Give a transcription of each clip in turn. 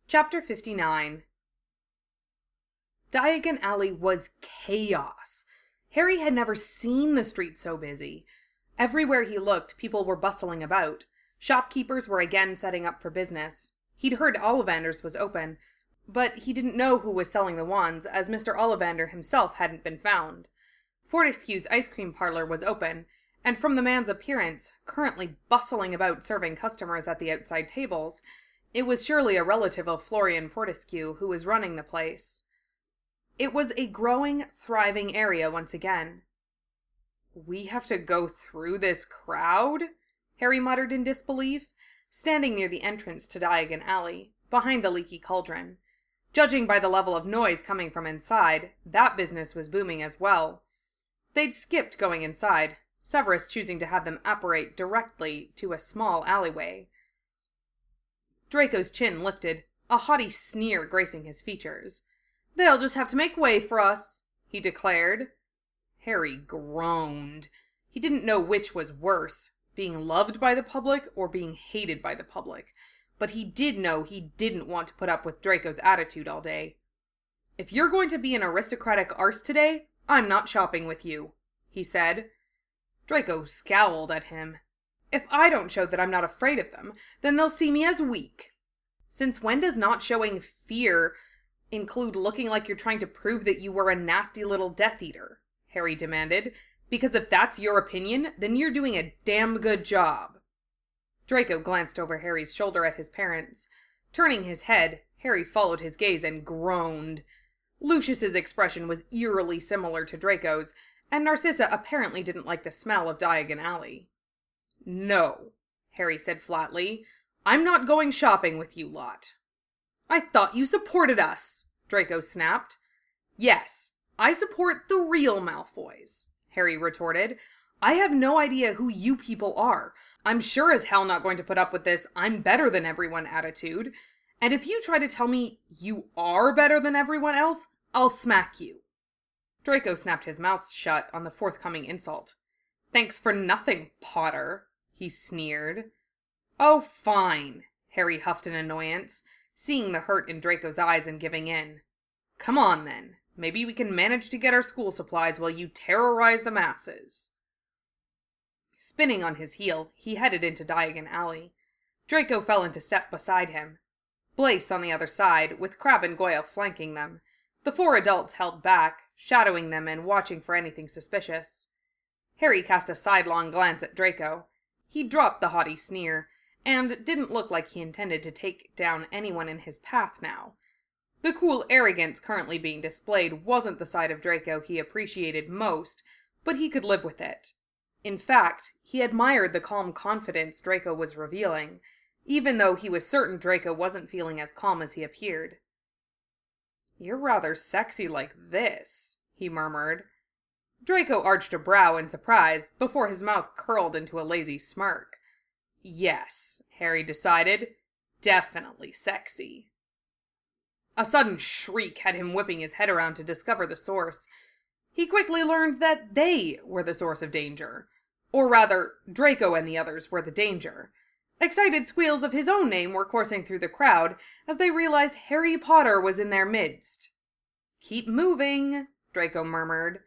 Chapter 59. Diagon Alley was chaos. Harry had never seen the street so busy. Everywhere he looked, people were bustling about. Shopkeepers were again setting up for business. He'd heard Ollivander's was open, but he didn't know who was selling the wands, as Mr. Ollivander himself hadn't been found. Fortescue's ice cream parlor was open, and from the man's appearance, currently bustling about serving customers at the outside tables, it was surely a relative of Florian Fortescue who was running the place. It was a growing, thriving area once again. "We have to go through this crowd?" Harry muttered in disbelief, standing near the entrance to Diagon Alley, behind the leaky cauldron. Judging by the level of noise coming from inside, that business was booming as well. They'd skipped going inside, Severus choosing to have them apparate directly to a small alleyway. Draco's chin lifted, a haughty sneer gracing his features. "They'll just have to make way for us," he declared. Harry groaned. He didn't know which was worse, being loved by the public or being hated by the public, but he did know he didn't want to put up with Draco's attitude all day. "If you're going to be an aristocratic arse today, I'm not shopping with you," he said. Draco scowled at him. "If I don't show that I'm not afraid of them, then they'll see me as weak." "Since when does not showing fear include looking like you're trying to prove that you were a nasty little Death Eater?" Harry demanded. "Because if that's your opinion, then you're doing a damn good job." Draco glanced over Harry's shoulder at his parents. Turning his head, Harry followed his gaze and groaned. Lucius's expression was eerily similar to Draco's, and Narcissa apparently didn't like the smell of Diagon Alley. "No," Harry said flatly. "I'm not going shopping with you lot." "I thought you supported us," Draco snapped. "Yes, I support the real Malfoys," Harry retorted. "I have no idea who you people are. I'm sure as hell not going to put up with this I'm better than everyone attitude. And if you try to tell me you are better than everyone else, I'll smack you." Draco snapped his mouth shut on the forthcoming insult. "Thanks for nothing, Potter," he sneered. "Oh, fine," Harry huffed in annoyance, seeing the hurt in Draco's eyes and giving in. "Come on, then. Maybe we can manage to get our school supplies while you terrorize the masses." Spinning on his heel, he headed into Diagon Alley. Draco fell into step beside him. Blaise on the other side, with Crabbe and Goyle flanking them. The four adults held back, shadowing them and watching for anything suspicious. Harry cast a sidelong glance at Draco. He dropped the haughty sneer, and didn't look like he intended to take down anyone in his path now. The cool arrogance currently being displayed wasn't the side of Draco he appreciated most, but he could live with it. In fact, he admired the calm confidence Draco was revealing, even though he was certain Draco wasn't feeling as calm as he appeared. "You're rather sexy like this," he murmured. Draco arched a brow in surprise before his mouth curled into a lazy smirk. Yes, Harry decided, definitely sexy. A sudden shriek had him whipping his head around to discover the source. He quickly learned that they were the source of danger. Or rather, Draco and the others were the danger. Excited squeals of his own name were coursing through the crowd as they realized Harry Potter was in their midst. "Keep moving," Draco murmured.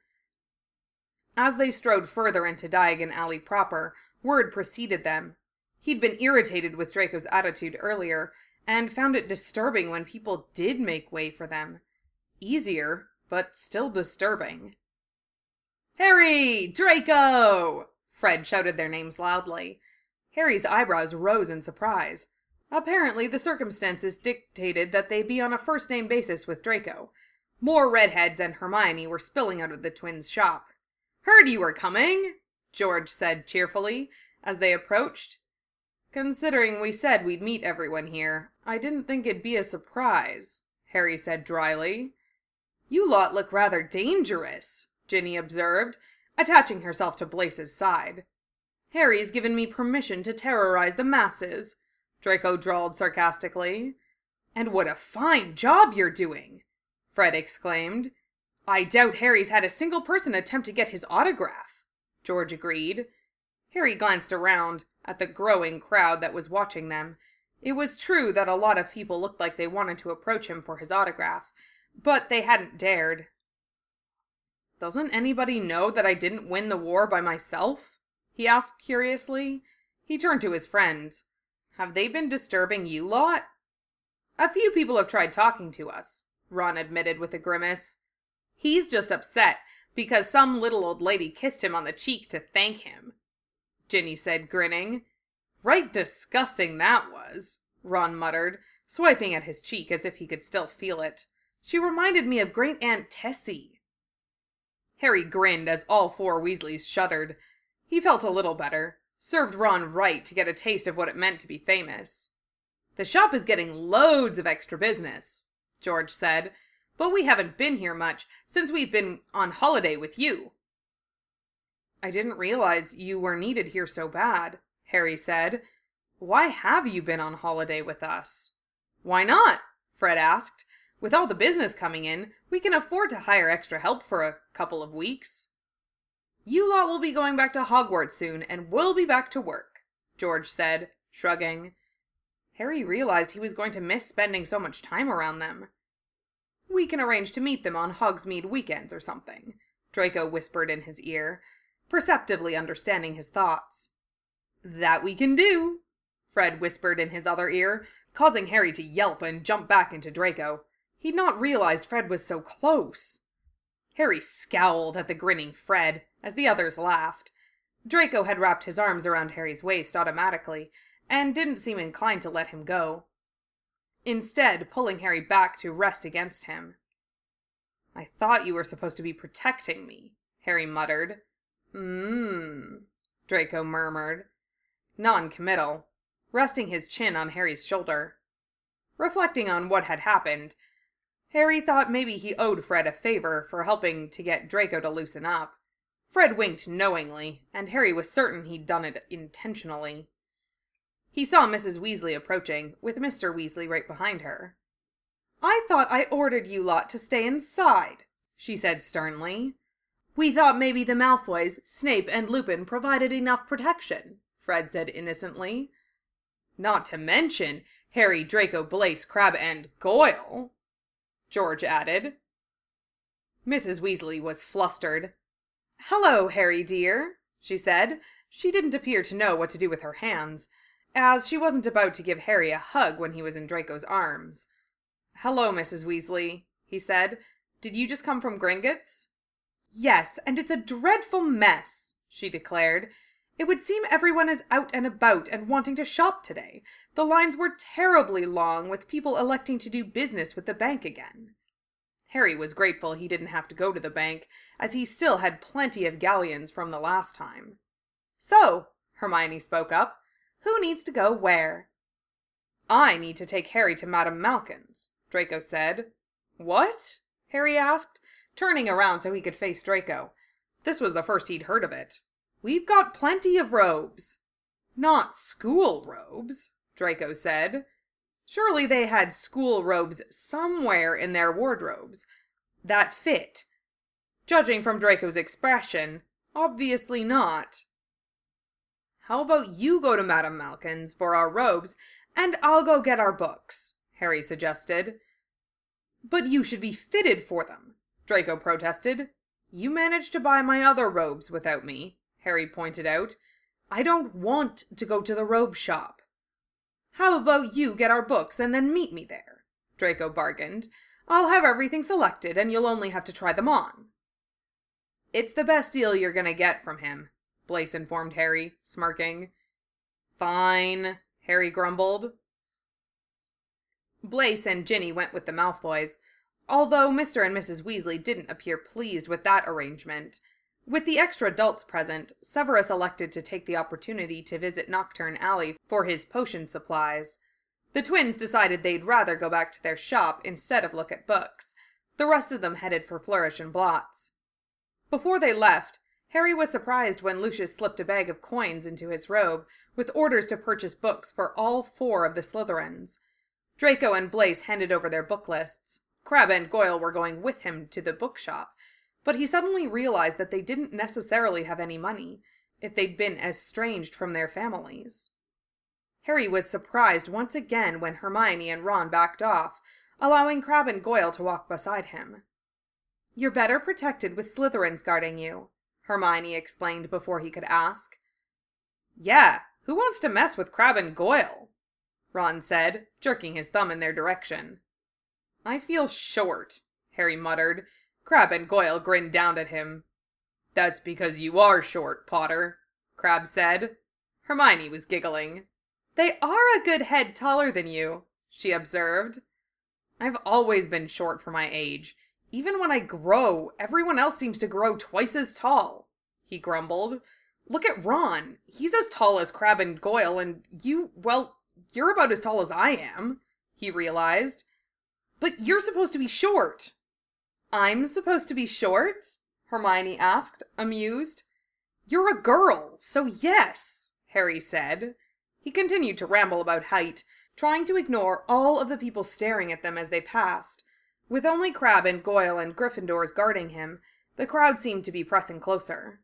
As they strode further into Diagon Alley proper, word preceded them. He'd been irritated with Draco's attitude earlier, and found it disturbing when people did make way for them. Easier, but still disturbing. "Harry! Draco!" Fred shouted their names loudly. Harry's eyebrows rose in surprise. Apparently the circumstances dictated that they be on a first-name basis with Draco. More redheads and Hermione were spilling out of the twins' shop. "Heard you were coming," George said cheerfully, as they approached. "Considering we said we'd meet everyone here, I didn't think it'd be a surprise," Harry said dryly. "You lot look rather dangerous," Ginny observed, attaching herself to Blaise's side. "Harry's given me permission to terrorize the masses," Draco drawled sarcastically. "And what a fine job you're doing!" Fred exclaimed. "I doubt Harry's had a single person attempt to get his autograph," George agreed. Harry glanced around at the growing crowd that was watching them. It was true that a lot of people looked like they wanted to approach him for his autograph, but they hadn't dared. "Doesn't anybody know that I didn't win the war by myself?" he asked curiously. He turned to his friends. "Have they been disturbing you lot?" "A few people have tried talking to us," Ron admitted with a grimace. "He's just upset because some little old lady kissed him on the cheek to thank him," Ginny said, grinning. "Right disgusting that was," Ron muttered, swiping at his cheek as if he could still feel it. "She reminded me of Great Aunt Tessie." Harry grinned as all four Weasleys shuddered. He felt a little better. Served Ron right to get a taste of what it meant to be famous. "The shop is getting loads of extra business," George said, "but we haven't been here much since we've been on holiday with you." "I didn't realize you were needed here so bad," Harry said. "Why have you been on holiday with us?" "Why not?" Fred asked. "With all the business coming in, we can afford to hire extra help for a couple of weeks." "You lot will be going back to Hogwarts soon, and we'll be back to work," George said, shrugging. Harry realized he was going to miss spending so much time around them. "We can arrange to meet them on Hogsmeade weekends or something," Draco whispered in his ear, perceptibly understanding his thoughts. "That we can do," Fred whispered in his other ear, causing Harry to yelp and jump back into Draco. He'd not realized Fred was so close. Harry scowled at the grinning Fred, as the others laughed. Draco had wrapped his arms around Harry's waist automatically, and didn't seem inclined to let him go. Instead, pulling Harry back to rest against him. "I thought you were supposed to be protecting me," Harry muttered. Draco murmured. Non-committal, resting his chin on Harry's shoulder. Reflecting on what had happened, Harry thought maybe he owed Fred a favor for helping to get Draco to loosen up. Fred winked knowingly, and Harry was certain he'd done it intentionally. He saw Mrs. Weasley approaching, with Mr. Weasley right behind her. "I thought I ordered you lot to stay inside," she said sternly. "We thought maybe the Malfoys, Snape, and Lupin provided enough protection," Fred said innocently. "Not to mention Harry, Draco, Blaise, Crabbe, and Goyle," George added. Mrs. Weasley was flustered. "Hello, Harry dear," she said. She didn't appear to know what to do with her hands, as she wasn't about to give Harry a hug when he was in Draco's arms. "Hello, Mrs. Weasley," he said. "Did you just come from Gringotts?" "Yes, and it's a dreadful mess," she declared. "It would seem everyone is out and about and wanting to shop today. The lines were terribly long, with people electing to do business with the bank again." Harry was grateful he didn't have to go to the bank, as he still had plenty of galleons from the last time. "So," Hermione spoke up, "who needs to go where?" "I need to take Harry to Madame Malkin's," Draco said. "What?" Harry asked, turning around so he could face Draco. This was the first he'd heard of it. "We've got plenty of robes." "Not school robes," Draco said. Surely they had school robes somewhere in their wardrobes that fit. Judging from Draco's expression, obviously not. "How about you go to Madame Malkin's for our robes, and I'll go get our books," Harry suggested. "But you should be fitted for them," Draco protested. "You managed to buy my other robes without me," Harry pointed out. "I don't want to go to the robe shop." "How about you get our books and then meet me there?" Draco bargained. "I'll have everything selected and you'll only have to try them on." "It's the best deal you're gonna get from him," Blaise informed Harry, smirking. "Fine," Harry grumbled. Blaise and Ginny went with the Malfoys, although Mr. and Mrs. Weasley didn't appear pleased with that arrangement. With the extra adults present, Severus elected to take the opportunity to visit Knockturn Alley for his potion supplies. The twins decided they'd rather go back to their shop instead of look at books. The rest of them headed for Flourish and Blotts. Before they left, Harry was surprised when Lucius slipped a bag of coins into his robe, with orders to purchase books for all 4 of the Slytherins. Draco and Blaise handed over their book lists. Crabbe and Goyle were going with him to the bookshop, but he suddenly realized that they didn't necessarily have any money, if they'd been estranged from their families. Harry was surprised once again when Hermione and Ron backed off, allowing Crabbe and Goyle to walk beside him. "You're better protected with Slytherins guarding you," Hermione explained before he could ask. "Yeah, who wants to mess with Crabbe and Goyle?" Ron said, jerking his thumb in their direction. "I feel short," Harry muttered. Crabbe and Goyle grinned down at him. "That's because you are short, Potter," Crabbe said. Hermione was giggling. "They are a good head taller than you," she observed. "I've always been short for my age. Even when I grow, everyone else seems to grow twice as tall," he grumbled. "Look at Ron. He's as tall as Crabbe and Goyle, and you're about as tall as I am," he realized. "But you're supposed to be short." "I'm supposed to be short?" Hermione asked, amused. "You're a girl, so yes," Harry said. He continued to ramble about height, trying to ignore all of the people staring at them as they passed. With only Crabbe and Goyle and Gryffindors guarding him, the crowd seemed to be pressing closer.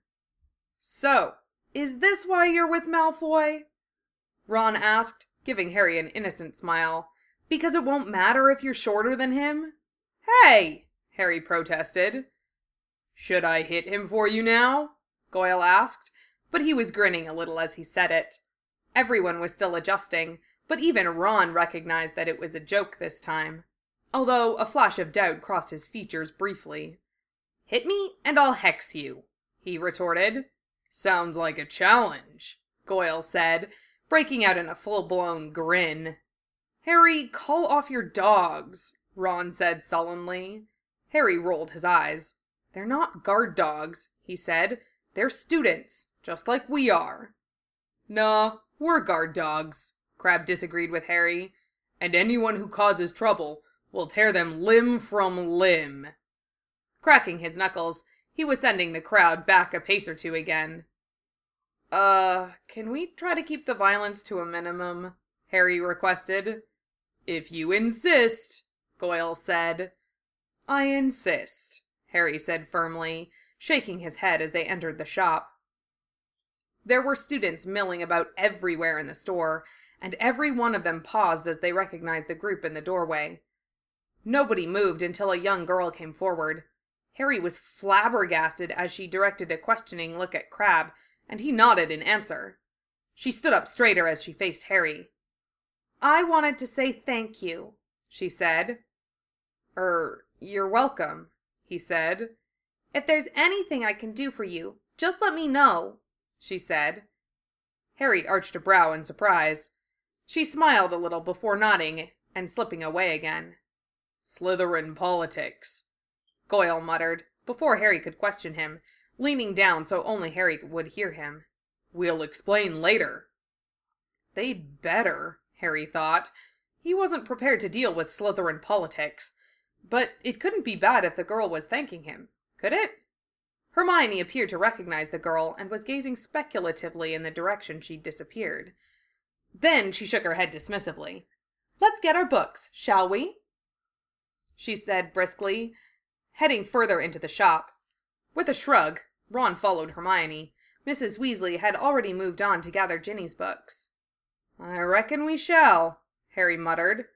"So, is this why you're with Malfoy?" Ron asked, giving Harry an innocent smile. "Because it won't matter if you're shorter than him?" "Hey!" Harry protested. "Should I hit him for you now?" Goyle asked, but he was grinning a little as he said it. Everyone was still adjusting, but even Ron recognized that it was a joke this time, although a flash of doubt crossed his features briefly. "Hit me, and I'll hex you," he retorted. "Sounds like a challenge," Goyle said, breaking out in a full-blown grin. "Harry, call off your dogs," Ron said sullenly. Harry rolled his eyes. "They're not guard dogs," he said. "They're students, just like we are." "Nah, we're guard dogs," Crabbe disagreed with Harry. "And anyone who causes trouble, we'll tear them limb from limb." Cracking his knuckles, he was sending the crowd back a pace or two again. Can we try to keep the violence to a minimum?" Harry requested. "If you insist," Goyle said. "I insist," Harry said firmly, shaking his head as they entered the shop. There were students milling about everywhere in the store, and every one of them paused as they recognized the group in the doorway. Nobody moved until a young girl came forward. Harry was flabbergasted as she directed a questioning look at Crabbe, and he nodded in answer. She stood up straighter as she faced Harry. "I wanted to say thank you," she said. You're welcome," he said. "If there's anything I can do for you, just let me know," she said. Harry arched a brow in surprise. She smiled a little before nodding and slipping away again. "Slytherin politics," Goyle muttered, before Harry could question him, leaning down so only Harry would hear him. "We'll explain later." They'd better, Harry thought. He wasn't prepared to deal with Slytherin politics. But it couldn't be bad if the girl was thanking him, could it? Hermione appeared to recognize the girl and was gazing speculatively in the direction she'd disappeared. Then she shook her head dismissively. "Let's get our books, shall we?" she said briskly, heading further into the shop. With a shrug, Ron followed Hermione. Mrs. Weasley had already moved on to gather Ginny's books. "I reckon we shall," Harry muttered.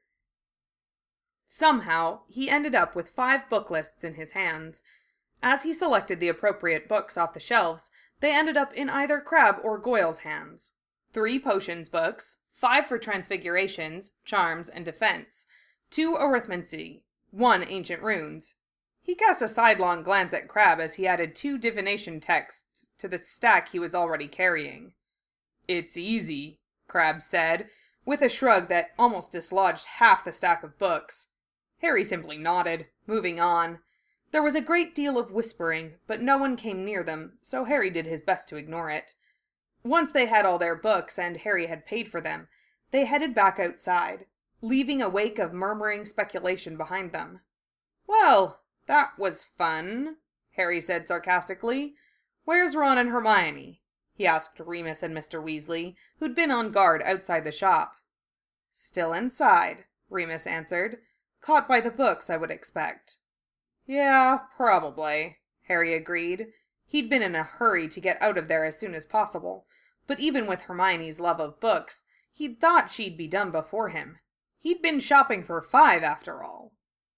Somehow, he ended up with 5 book lists in his hands. As he selected the appropriate books off the shelves, they ended up in either Crabbe or Goyle's hands. 3 potions books, 5 for transfigurations, charms, and defense, 2 arithmancy, 1 ancient runes. He cast a sidelong glance at Crabbe as he added 2 divination texts to the stack he was already carrying. "It's easy," Crabbe said, with a shrug that almost dislodged half the stack of books. Harry simply nodded, moving on. There was a great deal of whispering, but no one came near them, so Harry did his best to ignore it. Once they had all their books and Harry had paid for them, they headed back outside, leaving a wake of murmuring speculation behind them. "Well, that was fun," Harry said sarcastically. "Where's Ron and Hermione?" he asked Remus and Mr. Weasley, who'd been on guard outside the shop. "Still inside," Remus answered. "Caught by the books, I would expect." "Yeah, probably," Harry agreed. He'd been in a hurry to get out of there as soon as possible, but even with Hermione's love of books, He'd thought she'd be done before him. He'd been shopping for 5 after all.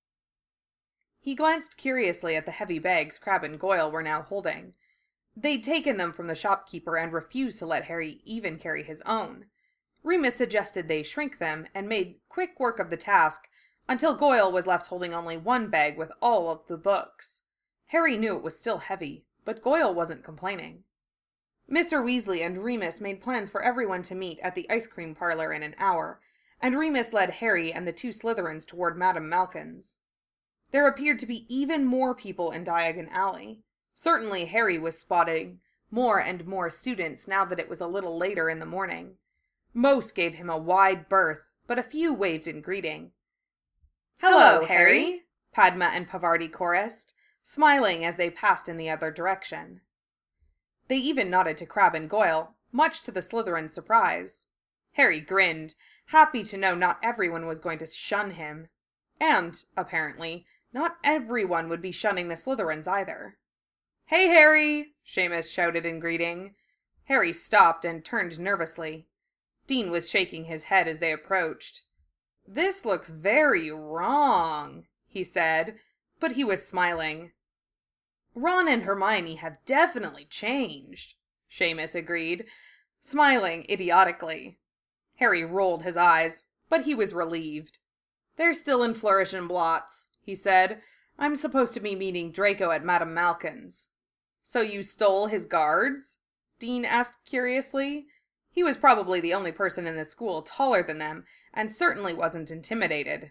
He glanced curiously at the heavy bags Crabbe and Goyle were now holding. They'd taken them from the shopkeeper and refused to let Harry even carry his own. Remus suggested they shrink them and made quick work of the task until Goyle was left holding only one bag with all of the books. Harry knew it was still heavy, but Goyle wasn't complaining. Mr. Weasley and Remus made plans for everyone to meet at the ice cream parlor in an hour, and Remus led Harry and the 2 Slytherins toward Madame Malkin's. There appeared to be even more people in Diagon Alley. Certainly Harry was spotting more and more students now that it was a little later in the morning. Most gave him a wide berth, but a few waved in greeting. "Hello, Harry," Padma and Pavarti chorused, smiling as they passed in the other direction. They even nodded to Crabbe and Goyle, much to the Slytherin's surprise. Harry grinned, happy to know not everyone was going to shun him. And, apparently, not everyone would be shunning the Slytherins either. "Hey, Harry!" Seamus shouted in greeting. Harry stopped and turned nervously. Dean was shaking his head as they approached. "This looks very wrong," he said, but he was smiling. "Ron and Hermione have definitely changed," Seamus agreed, smiling idiotically. Harry rolled his eyes, but he was relieved. "They're still in Flourish and Blots," he said. "I'm supposed to be meeting Draco at Madame Malkin's." "So you stole his guards?" Dean asked curiously. He was probably the only person in the school taller than them, and certainly wasn't intimidated.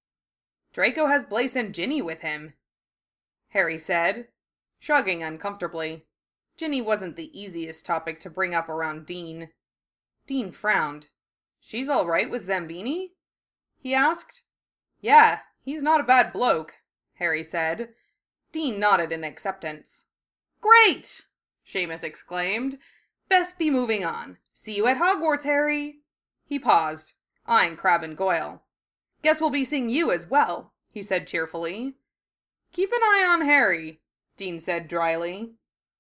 "Draco has Blaise and Ginny with him," Harry said, shrugging uncomfortably. Ginny wasn't the easiest topic to bring up around Dean. Dean frowned. "She's all right with Zambini?" he asked. "Yeah, he's not a bad bloke," Harry said. Dean nodded in acceptance. "Great!" Seamus exclaimed. "Best be moving on. See you at Hogwarts, Harry." He paused, eyeing Crabbe and Goyle. "Guess we'll be seeing you as well," he said cheerfully. "Keep an eye on Harry," Dean said dryly.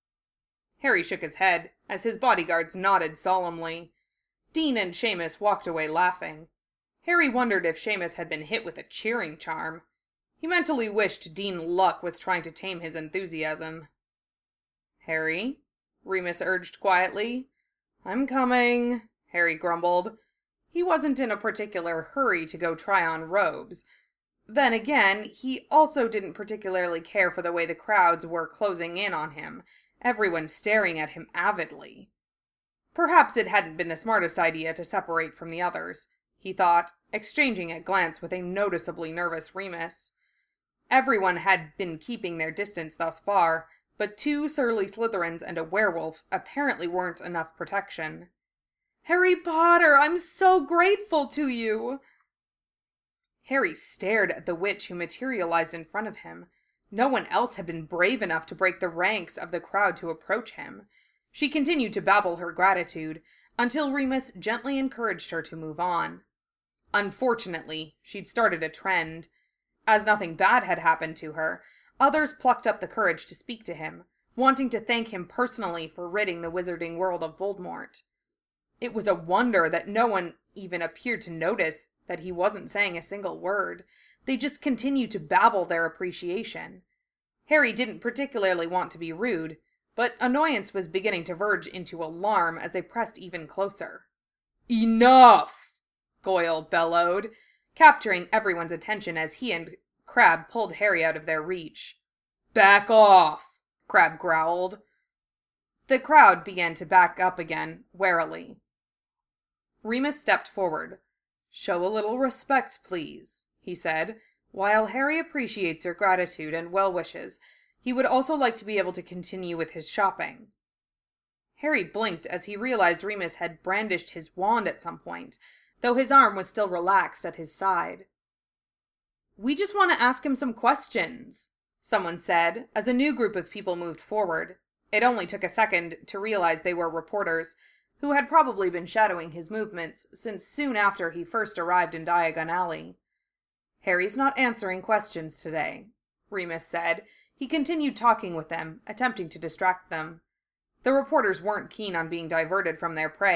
Harry shook his head, as his bodyguards nodded solemnly. Dean and Seamus walked away laughing. Harry wondered if Seamus had been hit with a cheering charm. He mentally wished Dean luck with trying to tame his enthusiasm. "Harry?" Remus urged quietly. "I'm coming," Harry grumbled. He wasn't in a particular hurry to go try on robes. Then again, he also didn't particularly care for the way the crowds were closing in on him, everyone staring at him avidly. Perhaps it hadn't been the smartest idea to separate from the others, he thought, exchanging a glance with a noticeably nervous Remus. Everyone had been keeping their distance thus far, but 2 surly Slytherins and a werewolf apparently weren't enough protection. "Harry Potter, I'm so grateful to you!" Harry stared at the witch who materialized in front of him. No one else had been brave enough to break the ranks of the crowd to approach him. She continued to babble her gratitude, until Remus gently encouraged her to move on. Unfortunately, she'd started a trend. As nothing bad had happened to her, others plucked up the courage to speak to him, wanting to thank him personally for ridding the wizarding world of Voldemort. It was a wonder that no one even appeared to notice that he wasn't saying a single word. They just continued to babble their appreciation. Harry didn't particularly want to be rude, but annoyance was beginning to verge into alarm as they pressed even closer. "Enough!" Goyle bellowed, capturing everyone's attention as he and Crabbe pulled Harry out of their reach. "Back off!" Crabbe growled. The crowd began to back up again, warily. Remus stepped forward. "Show a little respect, please," he said. "While Harry appreciates your gratitude and well wishes, he would also like to be able to continue with his shopping." Harry blinked as he realized Remus had brandished his wand at some point, though his arm was still relaxed at his side. "We just want to ask him some questions," someone said, as a new group of people moved forward. It only took a second to realize they were reporters, who had probably been shadowing his movements since soon after he first arrived in Diagon Alley. "Harry's not answering questions today," Remus said. He continued talking with them, attempting to distract them. The reporters weren't keen on being diverted from their prey,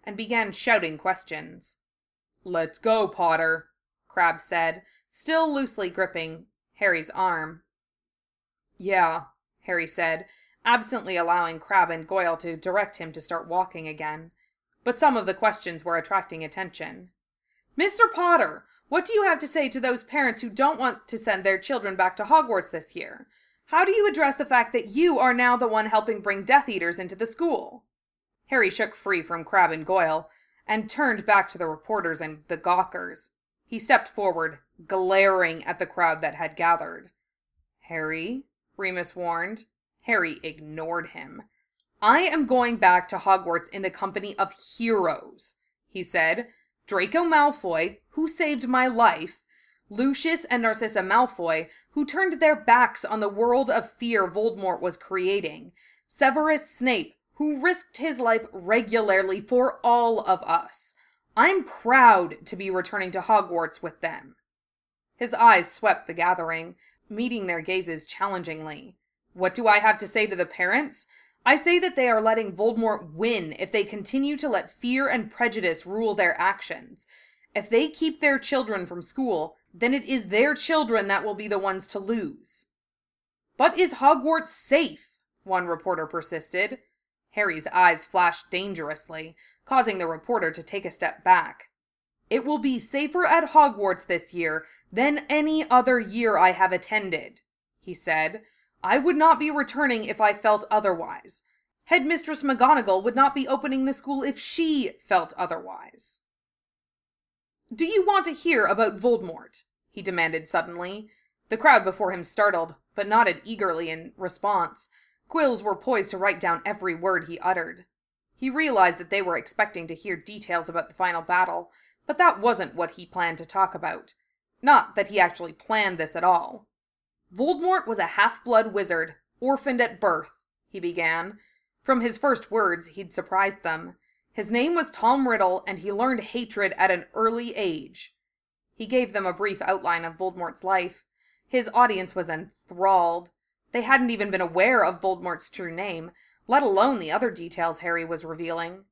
and began shouting questions. "Let's go, Potter," Crabbe said, still loosely gripping Harry's arm. "Yeah," Harry said, absently allowing Crabbe and Goyle to direct him to start walking again. But some of the questions were attracting attention. "Mr. Potter, what do you have to say to those parents who don't want to send their children back to Hogwarts this year? How do you address the fact that you are now the one helping bring Death Eaters into the school?" Harry shook free from Crabbe and Goyle, and turned back to the reporters and the gawkers. He stepped forward, glaring at the crowd that had gathered. "Harry," Remus warned. Harry ignored him. "I am going back to Hogwarts in the company of heroes," he said. "Draco Malfoy, who saved my life, Lucius and Narcissa Malfoy, who turned their backs on the world of fear Voldemort was creating, Severus Snape, who risked his life regularly for all of us. I'm proud to be returning to Hogwarts with them." His eyes swept the gathering, meeting their gazes challengingly. "What do I have to say to the parents? I say that they are letting Voldemort win if they continue to let fear and prejudice rule their actions. If they keep their children from school, then it is their children that will be the ones to lose." "But is Hogwarts safe?" one reporter persisted. Harry's eyes flashed dangerously, causing the reporter to take a step back. "It will be safer at Hogwarts this year than any other year I have attended," he said. "I would not be returning if I felt otherwise. Headmistress McGonagall would not be opening the school if she felt otherwise." "Do you want to hear about Voldemort?" he demanded suddenly. The crowd before him startled, but nodded eagerly in response. Quills were poised to write down every word he uttered. He realized that they were expecting to hear details about the final battle, but that wasn't what he planned to talk about. Not that he actually planned this at all. "Voldemort was a half-blood wizard, orphaned at birth," he began. From his first words, he'd surprised them. His name was Tom Riddle, and he learned hatred at an early age. He gave them a brief outline of Voldemort's life. His audience was enthralled. They hadn't even been aware of Voldemort's true name, let alone the other details Harry was revealing.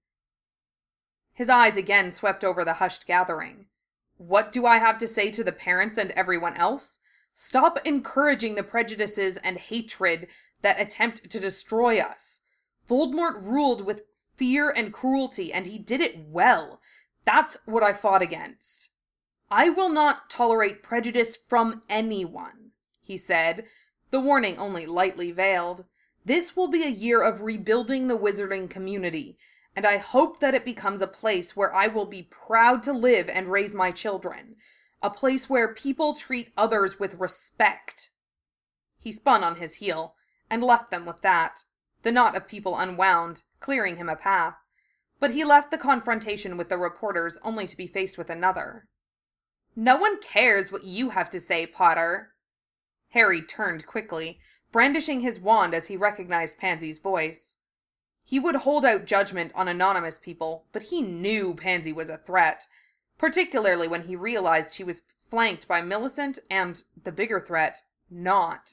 His eyes again swept over the hushed gathering. "What do I have to say to the parents and everyone else? Stop encouraging the prejudices and hatred that attempt to destroy us. Voldemort ruled with fear and cruelty, and he did it well. That's what I fought against. I will not tolerate prejudice from anyone," he said, the warning only lightly veiled. "This will be a year of rebuilding the wizarding community, and I hope that it becomes a place where I will be proud to live and raise my children. A place where people treat others with respect." He spun on his heel, and left them with that, the knot of people unwound, clearing him a path. But he left the confrontation with the reporters only to be faced with another. "No one cares what you have to say, Potter." Harry turned quickly, brandishing his wand as he recognized Pansy's voice. He would hold out judgment on anonymous people, but he knew Pansy was a threat, particularly when he realized she was flanked by Millicent and, the bigger threat, Nott.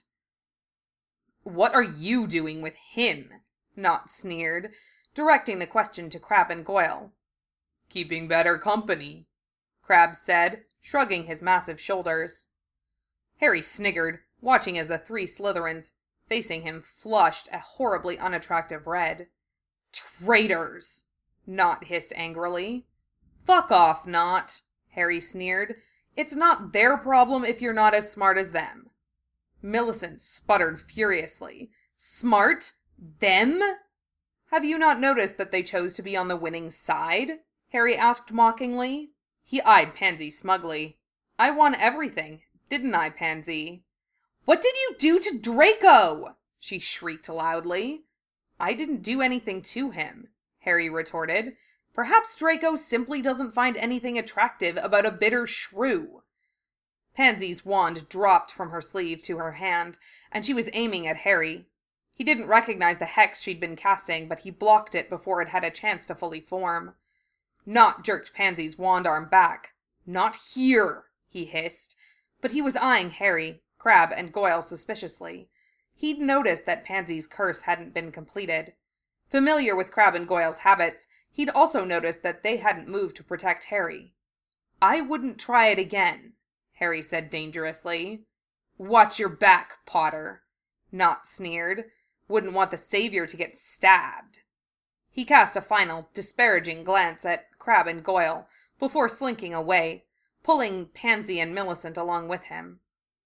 "What are you doing with him?" Nott sneered, directing the question to Crabbe and Goyle. "Keeping better company," Crabbe said, shrugging his massive shoulders. Harry sniggered, watching as the three Slytherins facing him flushed a horribly unattractive red. "Traitors!" Nott hissed angrily. "Fuck off, Nott," Harry sneered. "It's not their problem if you're not as smart as them." Millicent sputtered furiously. "Smart? Them?" "Have you not noticed that they chose to be on the winning side?" Harry asked mockingly. He eyed Pansy smugly. "I won everything, didn't I, Pansy?" "What did you do to Draco?" she shrieked loudly. "I didn't do anything to him," Harry retorted. "Perhaps Draco simply doesn't find anything attractive about a bitter shrew." Pansy's wand dropped from her sleeve to her hand, and she was aiming at Harry. He didn't recognize the hex she'd been casting, but he blocked it before it had a chance to fully form. Nott jerked Pansy's wand arm back. "Not here," he hissed, but he was eyeing Harry, Crabbe, and Goyle suspiciously. He'd noticed that Pansy's curse hadn't been completed. Familiar with Crabbe and Goyle's habits, He'd also noticed that they hadn't moved to protect Harry. "I wouldn't try it again," Harry said dangerously. "Watch your back, Potter," Nott sneered. "Wouldn't want the Savior to get stabbed." He cast a final, disparaging glance at Crabbe and Goyle before slinking away, pulling Pansy and Millicent along with him.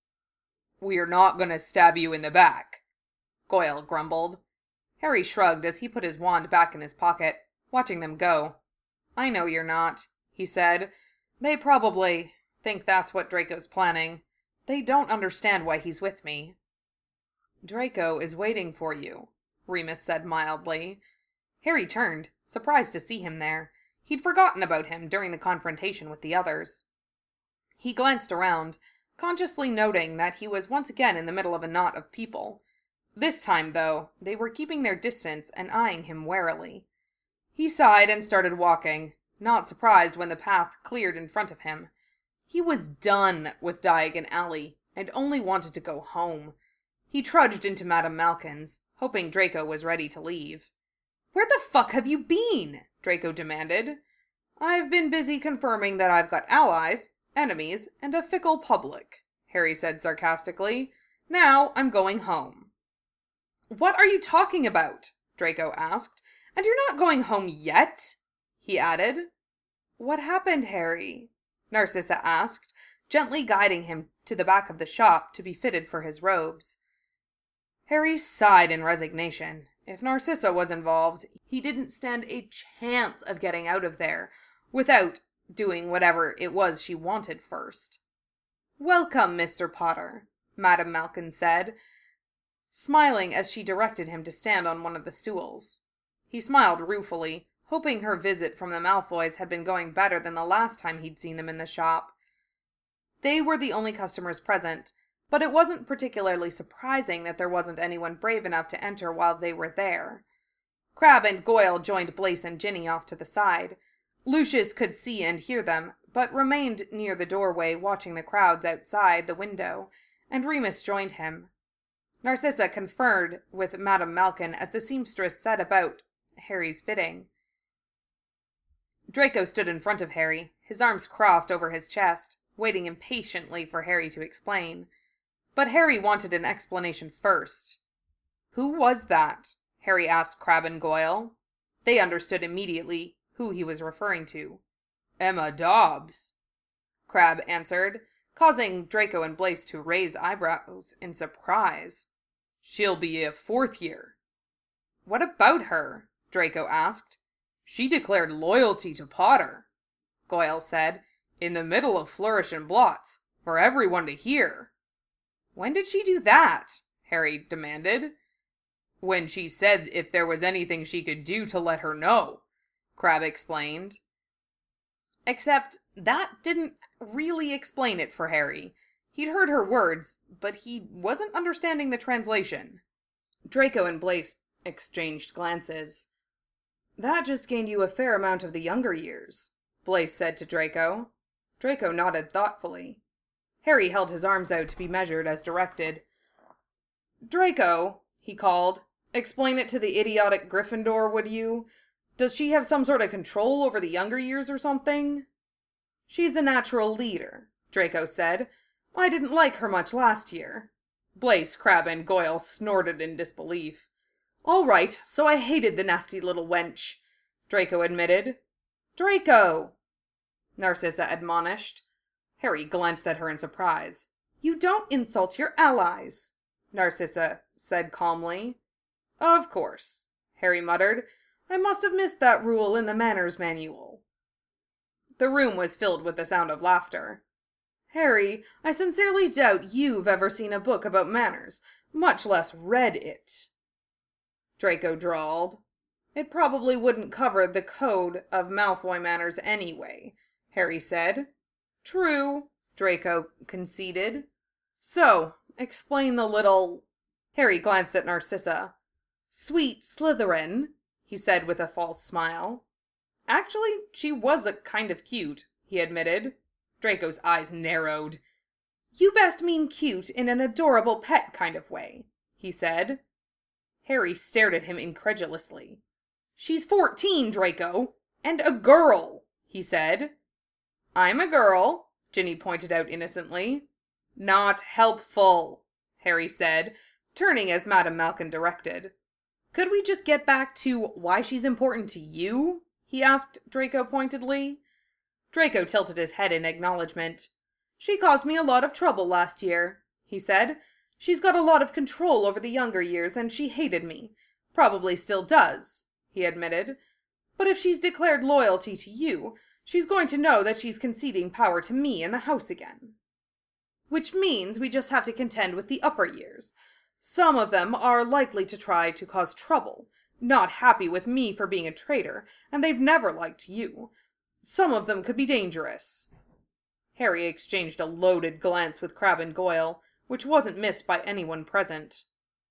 "We're not going to stab you in the back," Goyle grumbled. Harry shrugged as he put his wand back in his pocket, watching them go. "I know you're not," he said. "They probably think that's what Draco's planning. They don't understand why he's with me." "Draco is waiting for you," Remus said mildly. Harry turned, surprised to see him there. He'd forgotten about him during the confrontation with the others. He glanced around, consciously noting that he was once again in the middle of a knot of people. This time, though, they were keeping their distance and eyeing him warily. He sighed and started walking, not surprised when the path cleared in front of him. He was done with Diagon Alley, and only wanted to go home. He trudged into Madame Malkin's, hoping Draco was ready to leave. "Where the fuck have you been?" Draco demanded. "I've been busy confirming that I've got allies, enemies, and a fickle public," Harry said sarcastically. "Now I'm going home." "What are you talking about?" Draco asked. "And you're not going home yet?" he added. "What happened, Harry?" Narcissa asked, gently guiding him to the back of the shop to be fitted for his robes. Harry sighed in resignation. If Narcissa was involved, he didn't stand a chance of getting out of there without doing whatever it was she wanted first. "Welcome, Mr. Potter," Madame Malkin said, smiling as she directed him to stand on one of the stools. He smiled ruefully, hoping her visit from the Malfoys had been going better than the last time he'd seen them in the shop. They were the only customers present, but it wasn't particularly surprising that there wasn't anyone brave enough to enter while they were there. Crabbe and Goyle joined Blaise and Ginny off to the side. Lucius could see and hear them, but remained near the doorway watching the crowds outside the window, and Remus joined him. Narcissa conferred with Madame Malkin as the seamstress set about Harry's fitting. Draco stood in front of Harry, his arms crossed over his chest, waiting impatiently for Harry to explain. But Harry wanted an explanation first. "Who was that?" Harry asked Crabbe and Goyle. They understood immediately who he was referring to. "Emma Dobbs," Crabbe answered, causing Draco and Blaise to raise eyebrows in surprise. "She'll be a fourth year." "What about her?" Draco asked. "She declared loyalty to Potter," Goyle said, "in the middle of Flourish and Blots, for everyone to hear." "When did she do that?" Harry demanded. "When she said if there was anything she could do to let her know," Crabbe explained. Except that didn't really explain it for Harry. He'd heard her words, but he wasn't understanding the translation. Draco and Blaise exchanged glances. "That just gained you a fair amount of the younger years," Blaise said to Draco. Draco nodded thoughtfully. Harry held his arms out to be measured as directed. "Draco," he called, "explain it to the idiotic Gryffindor, would you? Does she have some sort of control over the younger years or something?" "She's a natural leader," Draco said. "I didn't like her much last year." Blaise, Crabbe, and Goyle snorted in disbelief. "All right, so I hated the nasty little wench," Draco admitted. "Draco!" Narcissa admonished. Harry glanced at her in surprise. "You don't insult your allies," Narcissa said calmly. "Of course," Harry muttered. "I must have missed that rule in the manners manual." The room was filled with the sound of laughter. "Harry, I sincerely doubt you've ever seen a book about manners, much less read it," Draco drawled. "It probably wouldn't cover the code of Malfoy manners anyway," Harry said. "True," Draco conceded. "So, explain the little—" Harry glanced at Narcissa. "Sweet Slytherin," he said with a false smile. "Actually, she was a kind of cute," he admitted. Draco's eyes narrowed. "You best mean cute in an adorable pet kind of way," he said. Harry stared at him incredulously. "She's 14, Draco," And a girl, he said. I'm a girl, Ginny pointed out innocently. Not helpful, Harry said, turning as Madame Malkin directed. Could we just get back to why she's important to you? He asked Draco pointedly. Draco tilted his head in acknowledgement. She caused me a lot of trouble last year, he said. She's got a lot of control over the younger years, and she hated me. Probably still does, he admitted. But if she's declared loyalty to you, she's going to know that she's conceding power to me in the house again. Which means we just have to contend with the upper years. Some of them are likely to try to cause trouble, not happy with me for being a traitor, and they've never liked you. Some of them could be dangerous. Harry exchanged a loaded glance with Crabbe and Goyle, which wasn't missed by anyone present.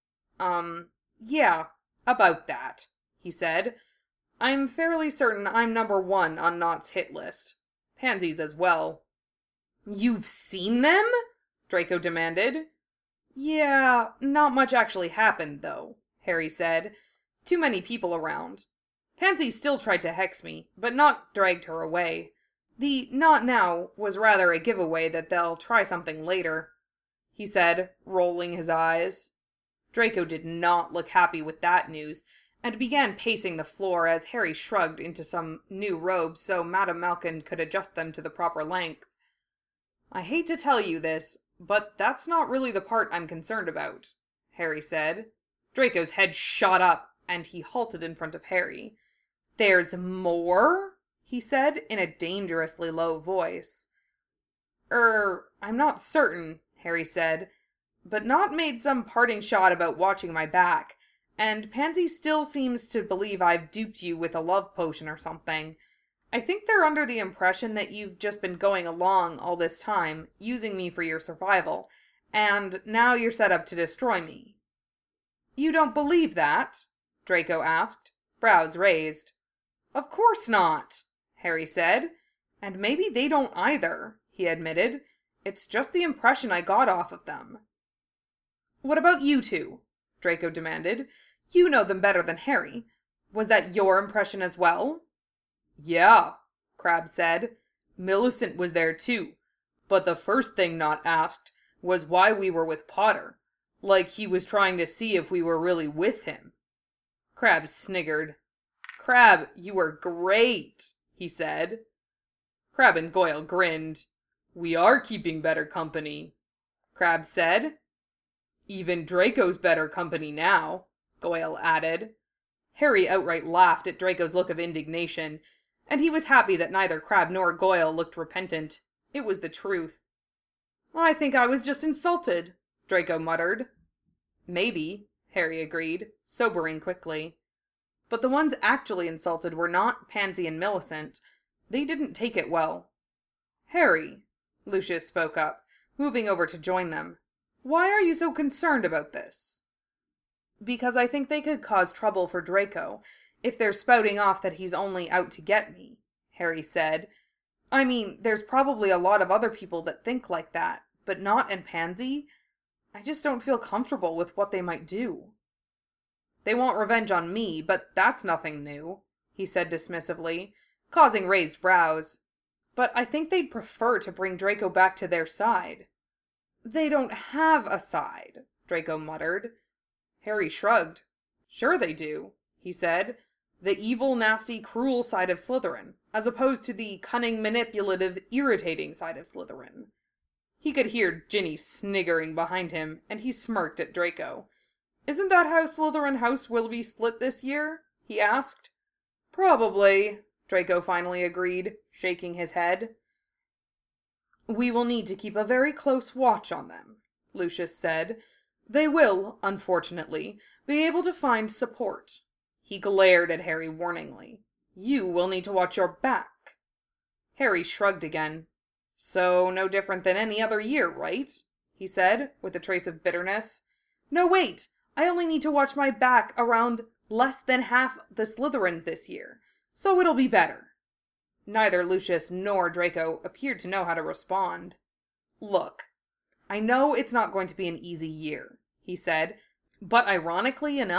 Yeah, about that, he said. I'm fairly certain I'm number 1 on Nott's hit list. Pansy's as well. You've seen them? Draco demanded. Yeah, not much actually happened, though, Harry said. Too many people around. Pansy still tried to hex me, but Nott dragged her away. The not now was rather a giveaway that they'll try something later, he said, rolling his eyes. Draco did not look happy with that news, and began pacing the floor as Harry shrugged into some new robes so Madame Malkin could adjust them to the proper length. I hate to tell you this, but that's not really the part I'm concerned about, Harry said. Draco's head shot up, and he halted in front of Harry. There's more? He said in a dangerously low voice. I'm not certain, Harry said, but Nott made some parting shot about watching my back, and Pansy still seems to believe I've duped you with a love potion or something. I think they're under the impression that you've just been going along all this time, using me for your survival, and now you're set up to destroy me. You don't believe that? Draco asked, brows raised. Of course not, Harry said. And maybe they don't either, he admitted. It's just the impression I got off of them. What about you two? Draco demanded. You know them better than Harry. Was that your impression as well? Yeah, Crabbe said. Millicent was there too. But the first thing Nott asked was why we were with Potter. Like he was trying to see if we were really with him. Crabbe sniggered. Crabbe, you were great, he said. Crabbe and Goyle grinned. We are keeping better company, Crabbe said. Even Draco's better company now, Goyle added. Harry outright laughed at Draco's look of indignation, and he was happy that neither Crabbe nor Goyle looked repentant. It was the truth. I think I was just insulted, Draco muttered. Maybe, Harry agreed, sobering quickly. But the ones actually insulted were not Pansy and Millicent. They didn't take it well. Harry, Lucius spoke up, moving over to join them. Why are you so concerned about this? Because I think they could cause trouble for Draco, if they're spouting off that he's only out to get me, Harry said. I mean, there's probably a lot of other people that think like that, but Nott and Pansy? I just don't feel comfortable with what they might do. They want revenge on me, but that's nothing new, he said dismissively, causing raised brows. But I think they'd prefer to bring Draco back to their side. They don't have a side, Draco muttered. Harry shrugged. Sure they do, he said. The evil, nasty, cruel side of Slytherin, as opposed to the cunning, manipulative, irritating side of Slytherin. He could hear Ginny sniggering behind him, and he smirked at Draco. Isn't that how Slytherin House will be split this year? He asked. Probably, Draco finally agreed, shaking his head. We will need to keep a very close watch on them, Lucius said. They will, unfortunately, be able to find support. He glared at Harry warningly. You will need to watch your back. Harry shrugged again. So, no different than any other year, right? He said, with a trace of bitterness. No, wait! I only need to watch my back around less than half the Slytherins this year, so it'll be better. Neither Lucius nor Draco appeared to know how to respond. Look, I know it's not going to be an easy year, he said, but ironically enough,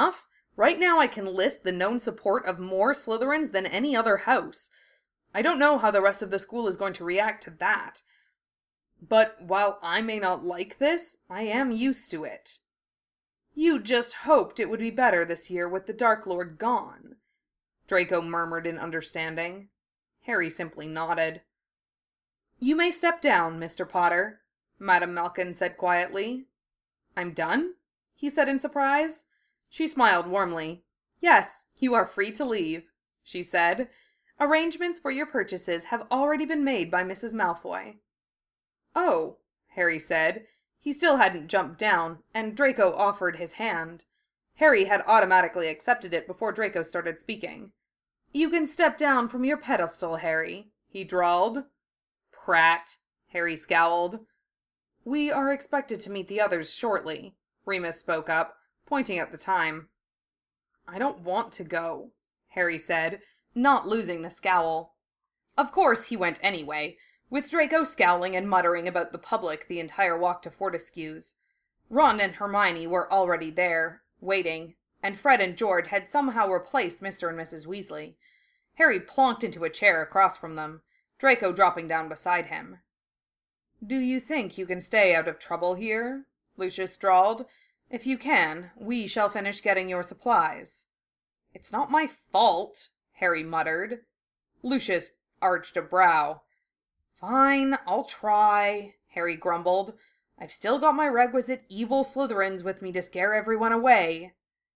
Right now I can list the known support of more Slytherins than any other house. I don't know how the rest of the school is going to react to that. But while I may not like this, I am used to it." "You just hoped it would be better this year with the Dark Lord gone," Draco murmured in understanding. Harry simply nodded. "You may step down, Mr. Potter," Madame Malkin said quietly. "I'm done?" he said in surprise. She smiled warmly. "Yes, you are free to leave," she said. "Arrangements for your purchases have already been made by Mrs. Malfoy." "Oh," Harry said. He still hadn't jumped down, and Draco offered his hand. Harry had automatically accepted it before Draco started speaking. "You can step down from your pedestal, Harry," he drawled. "Prat," Harry scowled. "We are expected to meet the others shortly," Remus spoke up, pointing out the time. "I don't want to go," Harry said, not losing the scowl. Of course he went anyway, with Draco scowling and muttering about the public the entire walk to Fortescue's. Ron and Hermione were already there, waiting, and Fred and George had somehow replaced Mr. and Mrs. Weasley. Harry plonked into a chair across from them, Draco dropping down beside him. "Do you think you can stay out of trouble here?" Lucius drawled. "If you can, we shall finish getting your supplies." "It's not my fault," Harry muttered. Lucius arched a brow. "Fine, I'll try," Harry grumbled. "I've still got my requisite evil Slytherins with me to scare everyone away."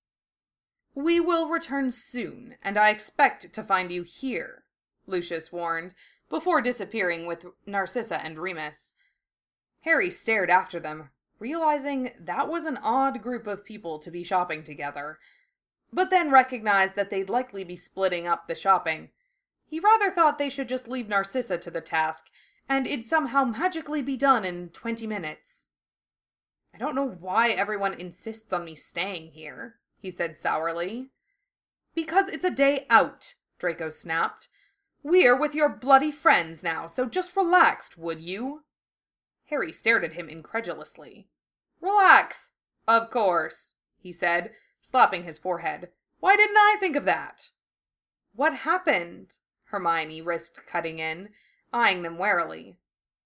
"We will return soon, and I expect to find you here," Lucius warned, before disappearing with Narcissa and Remus. Harry stared after them, realizing that was an odd group of people to be shopping together, but then recognized that they'd likely be splitting up the shopping. He rather thought they should just leave Narcissa to the task, and it'd somehow magically be done in 20 minutes. "I don't know why everyone insists on me staying here," he said sourly. "Because it's a day out," Draco snapped. "We're with your bloody friends now, so just relax, would you?" Harry stared at him incredulously. "Relax? Of course," he said, slapping his forehead. "Why didn't I think of that?" "What happened?" Hermione risked cutting in, eyeing them warily.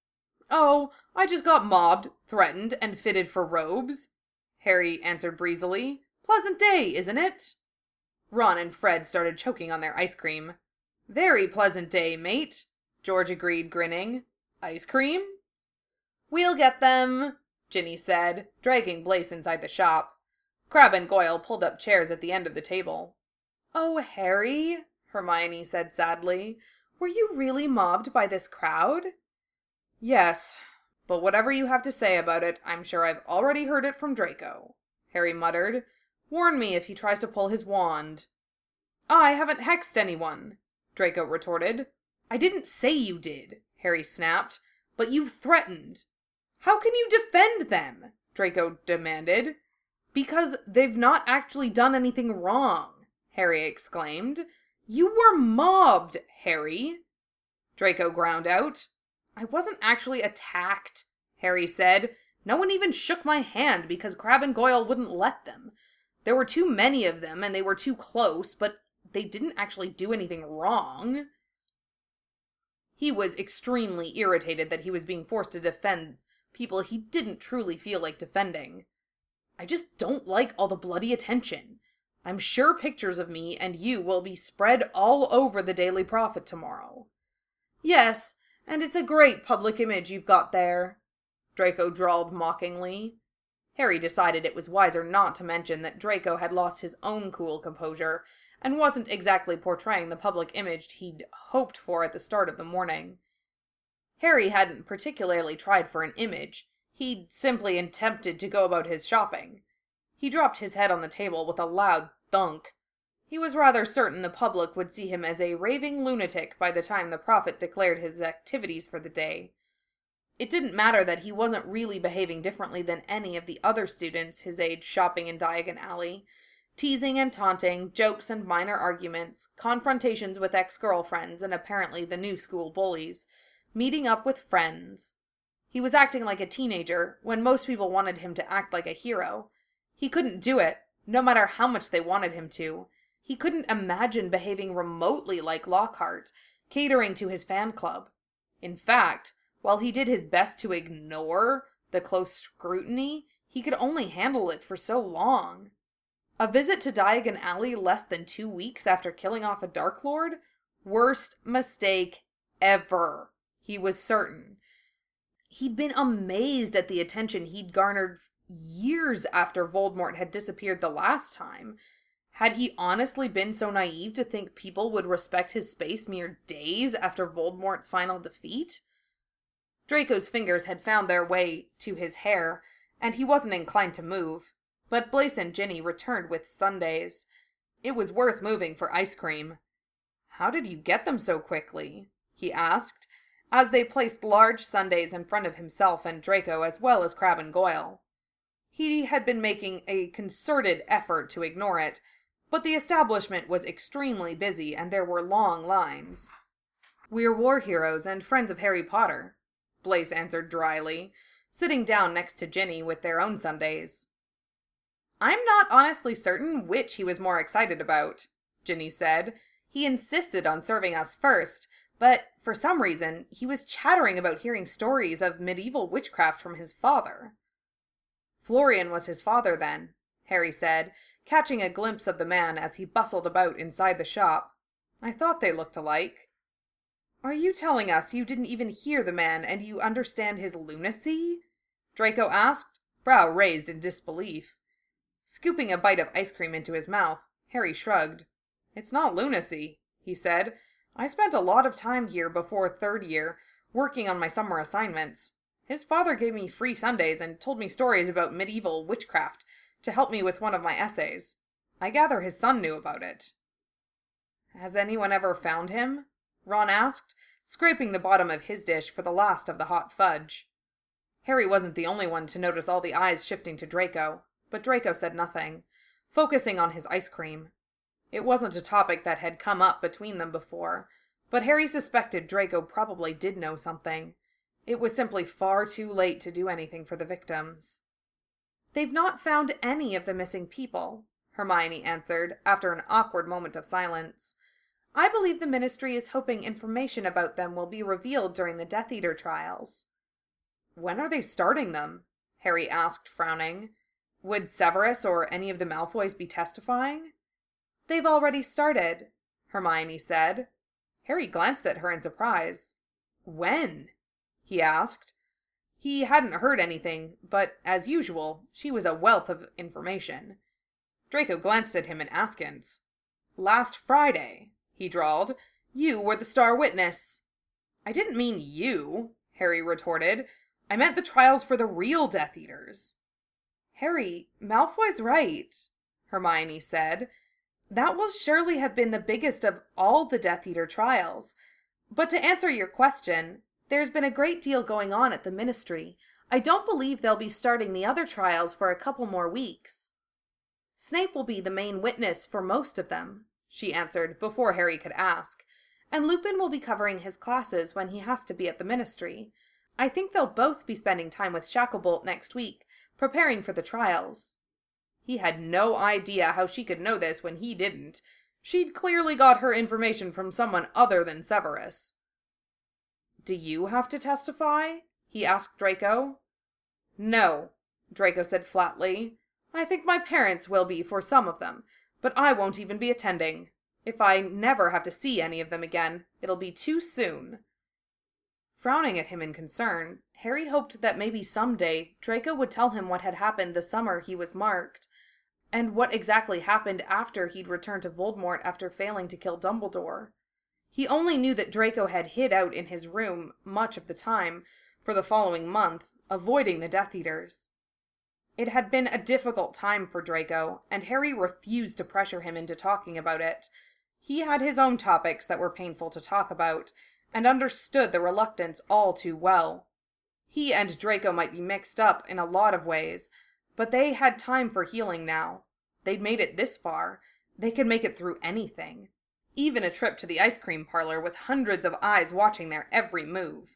"Oh, I just got mobbed, threatened, and fitted for robes," Harry answered breezily. "Pleasant day, isn't it?" Ron and Fred started choking on their ice cream. "Very pleasant day, mate," George agreed, grinning. "Ice cream?" "We'll get them," Ginny said, dragging Blaise inside the shop. Crabbe and Goyle pulled up chairs at the end of the table. "Oh, Harry," Hermione said sadly, "were you really mobbed by this crowd?" "Yes, but whatever you have to say about it, I'm sure I've already heard it from Draco," Harry muttered. "Warn me if he tries to pull his wand." "I haven't hexed anyone," Draco retorted. "I didn't say you did," Harry snapped, "but you threatened." "How can you defend them?" Draco demanded. "Because they've not actually done anything wrong," Harry exclaimed. "You were mobbed, Harry," Draco ground out. "I wasn't actually attacked," Harry said. "No one even shook my hand because Crabbe and Goyle wouldn't let them. There were too many of them and they were too close, but they didn't actually do anything wrong." He was extremely irritated that he was being forced to defend people he didn't truly feel like defending. "I just don't like all the bloody attention. I'm sure pictures of me and you will be spread all over the Daily Prophet tomorrow." "Yes, and it's a great public image you've got there," Draco drawled mockingly. Harry decided it was wiser not to mention that Draco had lost his own cool composure, and wasn't exactly portraying the public image he'd hoped for at the start of the morning. Harry hadn't particularly tried for an image. He'd simply attempted to go about his shopping. He dropped his head on the table with a loud thunk. He was rather certain the public would see him as a raving lunatic by the time the Prophet declared his activities for the day. It didn't matter that he wasn't really behaving differently than any of the other students his age shopping in Diagon Alley. Teasing and taunting, jokes and minor arguments, confrontations with ex-girlfriends and apparently the new school bullies, meeting up with friends. He was acting like a teenager when most people wanted him to act like a hero. He couldn't do it, no matter how much they wanted him to. He couldn't imagine behaving remotely like Lockhart, catering to his fan club. In fact, while he did his best to ignore the close scrutiny, he could only handle it for so long. A visit to Diagon Alley less than 2 weeks after killing off a Dark Lord? Worst mistake ever, he was certain. He'd been amazed at the attention he'd garnered years after Voldemort had disappeared the last time. Had he honestly been so naive to think people would respect his space mere days after Voldemort's final defeat? Draco's fingers had found their way to his hair, and he wasn't inclined to move, but Blaise and Ginny returned with sundaes. It was worth moving for ice cream. "How did you get them so quickly?" he asked, as they placed large sundaes in front of himself and Draco as well as Crabbe and Goyle. He had been making a concerted effort to ignore it, but the establishment was extremely busy and there were long lines. "We're war heroes and friends of Harry Potter," Blaise answered dryly, sitting down next to Ginny with their own sundaes. "I'm not honestly certain which he was more excited about," Ginny said. "He insisted on serving us first, but for some reason he was chattering about hearing stories of medieval witchcraft from his father." "Florian was his father, then," Harry said, catching a glimpse of the man as he bustled about inside the shop. "I thought they looked alike." "Are you telling us you didn't even hear the man and you understand his lunacy?" Draco asked, brow raised in disbelief. Scooping a bite of ice cream into his mouth, Harry shrugged. "It's not lunacy," he said. "I spent a lot of time here before 3rd year, working on my summer assignments. His father gave me free Sundays and told me stories about medieval witchcraft to help me with one of my essays. I gather his son knew about it." "Has anyone ever found him?" Ron asked, scraping the bottom of his dish for the last of the hot fudge. Harry wasn't the only one to notice all the eyes shifting to Draco, but Draco said nothing, focusing on his ice cream. It wasn't a topic that had come up between them before, but Harry suspected Draco probably did know something. It was simply far too late to do anything for the victims. "They've not found any of the missing people," Hermione answered, after an awkward moment of silence. "I believe the Ministry is hoping information about them will be revealed during the Death Eater trials." "When are they starting them?" Harry asked, frowning. "Would Severus or any of the Malfoys be testifying?" "They've already started," Hermione said. Harry glanced at her in surprise. "When?" he asked. He hadn't heard anything, but, as usual, she was a wealth of information. Draco glanced at him in askance. "Last Friday," he drawled. "You were the star witness." "I didn't mean you," Harry retorted. "I meant the trials for the real Death Eaters." "Harry, Malfoy's right," Hermione said. "That will surely have been the biggest of all the Death Eater trials. But to answer your question, there's been a great deal going on at the Ministry. I don't believe they'll be starting the other trials for a couple more weeks." "Snape will be the main witness for most of them," she answered before Harry could ask, "and Lupin will be covering his classes when he has to be at the Ministry. I think they'll both be spending time with Shacklebolt next week, preparing for the trials." He had no idea how she could know this when he didn't. She'd clearly got her information from someone other than Severus. "Do you have to testify?" he asked Draco. "No," Draco said flatly. "I think my parents will be for some of them, but I won't even be attending. If I never have to see any of them again, it'll be too soon." Frowning at him in concern, Harry hoped that maybe someday Draco would tell him what had happened the summer he was marked, and what exactly happened after he'd returned to Voldemort after failing to kill Dumbledore. He only knew that Draco had hid out in his room much of the time, for the following month, avoiding the Death Eaters. It had been a difficult time for Draco, and Harry refused to pressure him into talking about it. He had his own topics that were painful to talk about, and understood the reluctance all too well. He and Draco might be mixed up in a lot of ways, but they had time for healing now. They'd made it this far. They could make it through anything. Even a trip to the ice cream parlor with hundreds of eyes watching their every move.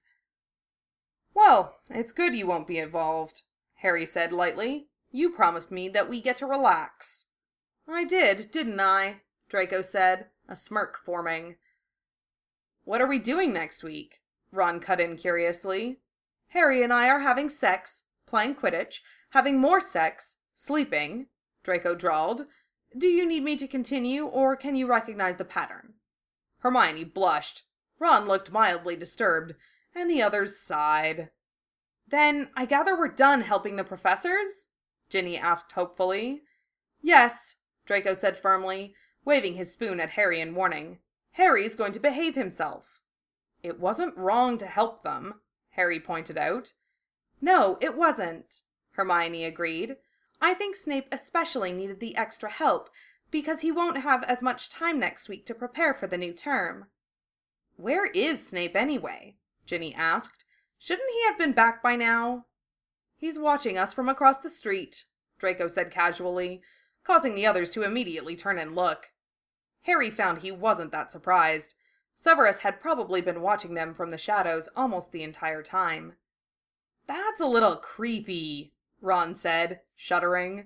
"Well, it's good you won't be involved," Harry said lightly. "You promised me that we get to relax." I did, didn't I? Draco said, a smirk forming. What are we doing next week? Ron cut in curiously. Harry and I are having sex, playing Quidditch, having more sex, sleeping, Draco drawled. Do you need me to continue, or can you recognize the pattern? Hermione blushed. Ron looked mildly disturbed, and the others sighed. Then I gather we're done helping the professors? Ginny asked hopefully. Yes, Draco said firmly, waving his spoon at Harry in warning. Harry's going to behave himself. It wasn't wrong to help them, Harry pointed out. No, it wasn't, Hermione agreed. I think Snape especially needed the extra help, because he won't have as much time next week to prepare for the new term. Where is Snape anyway? Ginny asked. Shouldn't he have been back by now? He's watching us from across the street, Draco said casually, causing the others to immediately turn and look. Harry found he wasn't that surprised. Severus had probably been watching them from the shadows almost the entire time. That's a little creepy, Ron said, shuddering.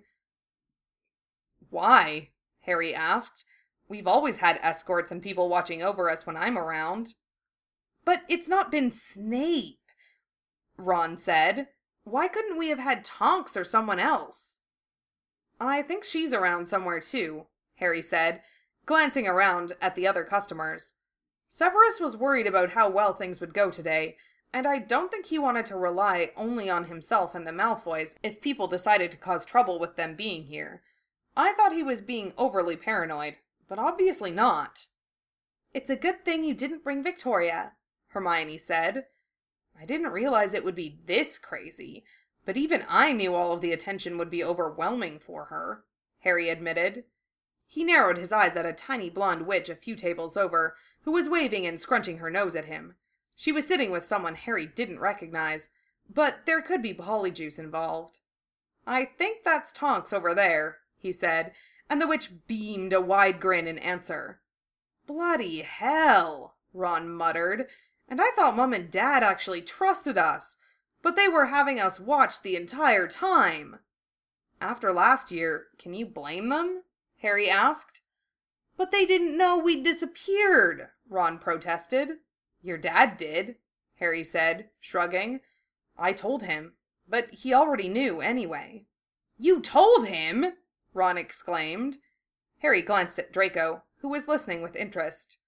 Why? Harry asked. We've always had escorts and people watching over us when I'm around. But it's not been Snape, Ron said. Why couldn't we have had Tonks or someone else? I think she's around somewhere too, Harry said, glancing around at the other customers. Severus was worried about how well things would go today, and I don't think he wanted to rely only on himself and the Malfoys if people decided to cause trouble with them being here. I thought he was being overly paranoid, but obviously not. It's a good thing you didn't bring Victoria, Hermione said. I didn't realize it would be this crazy, but even I knew all of the attention would be overwhelming for her, Harry admitted. He narrowed his eyes at a tiny blonde witch a few tables over, who was waving and scrunching her nose at him. She was sitting with someone Harry didn't recognize, but there could be Polyjuice involved. I think that's Tonks over there, he said, and the witch beamed a wide grin in answer. Bloody hell, Ron muttered, and I thought Mum and Dad actually trusted us, but they were having us watch the entire time. After last year, can you blame them? Harry asked. But they didn't know we'd disappeared, Ron protested. Your dad did, Harry said, shrugging. I told him, but he already knew anyway. You told him? Ron exclaimed. Harry glanced at Draco, who was listening with interest.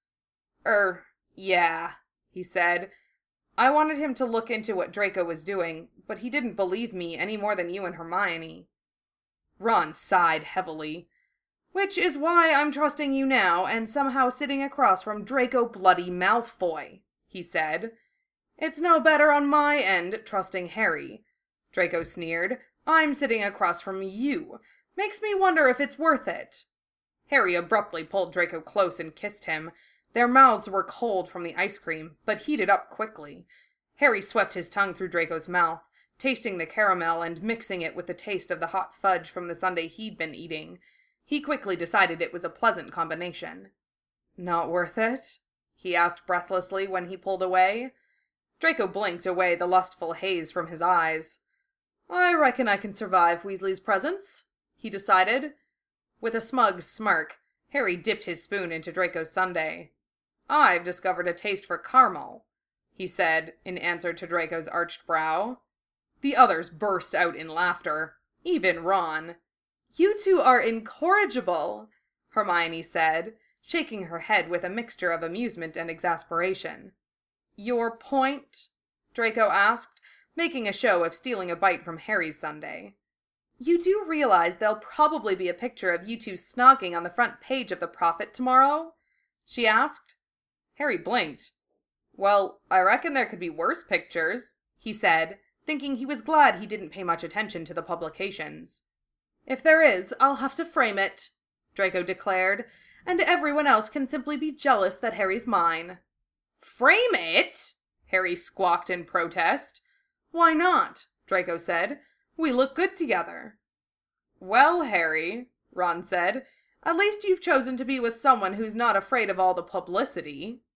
Yeah, he said. I wanted him to look into what Draco was doing, but he didn't believe me any more than you and Hermione. Ron sighed heavily. Which is why I'm trusting you now and somehow sitting across from Draco Bloody Malfoy, he said. It's no better on my end trusting Harry. Draco sneered. I'm sitting across from you. Makes me wonder if it's worth it. Harry abruptly pulled Draco close and kissed him. Their mouths were cold from the ice cream, but heated up quickly. Harry swept his tongue through Draco's mouth, tasting the caramel and mixing it with the taste of the hot fudge from the sundae he'd been eating. He quickly decided it was a pleasant combination. Not worth it? He asked breathlessly when he pulled away. Draco blinked away the lustful haze from his eyes. I reckon I can survive Weasley's presence, he decided. With a smug smirk, Harry dipped his spoon into Draco's sundae. I've discovered a taste for caramel, he said, in answer to Draco's arched brow. The others burst out in laughter, even Ron. You two are incorrigible, Hermione said, shaking her head with a mixture of amusement and exasperation. Your point? Draco asked, making a show of stealing a bite from Harry's sundae. You do realize there'll probably be a picture of you two snogging on the front page of the Prophet tomorrow? She asked. Harry blinked. Well, I reckon there could be worse pictures, he said, thinking he was glad he didn't pay much attention to the publications. If there is, I'll have to frame it, Draco declared, and everyone else can simply be jealous that Harry's mine. Frame it? Harry squawked in protest. Why not? Draco said. We look good together. Well, Harry, Ron said, at least you've chosen to be with someone who's not afraid of all the publicity.